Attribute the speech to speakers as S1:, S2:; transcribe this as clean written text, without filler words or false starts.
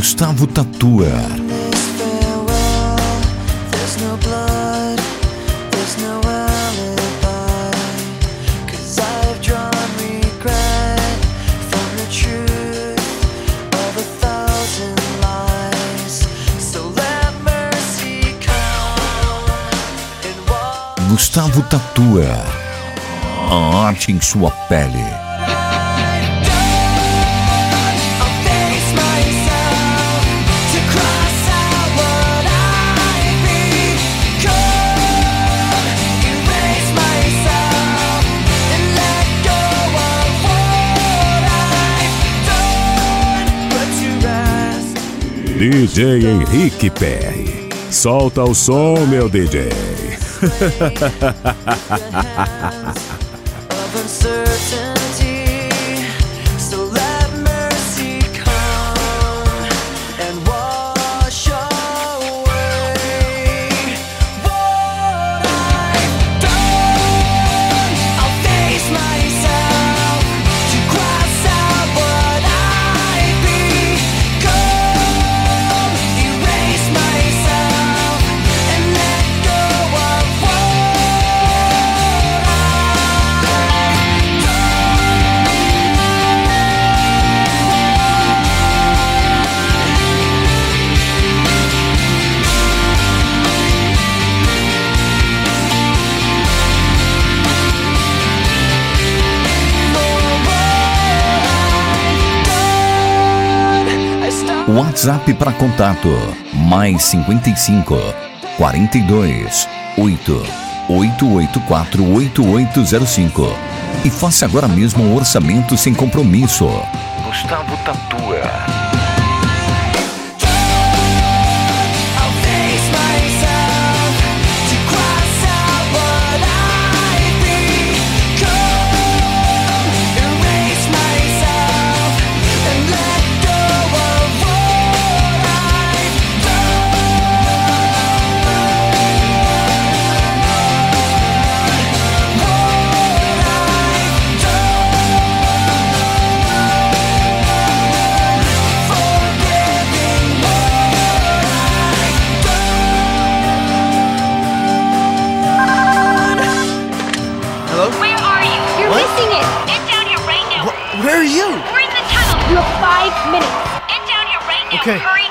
S1: Gustavo Tatua. Gustavo Tatua, a arte em sua pele.
S2: DJ Henrique PR. Solta o som, meu DJ.
S1: WhatsApp para contato mais 55 42 8 884 8805 e faça agora mesmo um orçamento sem compromisso. Gustavo Tatua.
S3: Where are you?
S4: We're in the tunnel.
S5: You have 5 minutes.
S4: Get down here right now.
S3: Okay.
S4: Hurry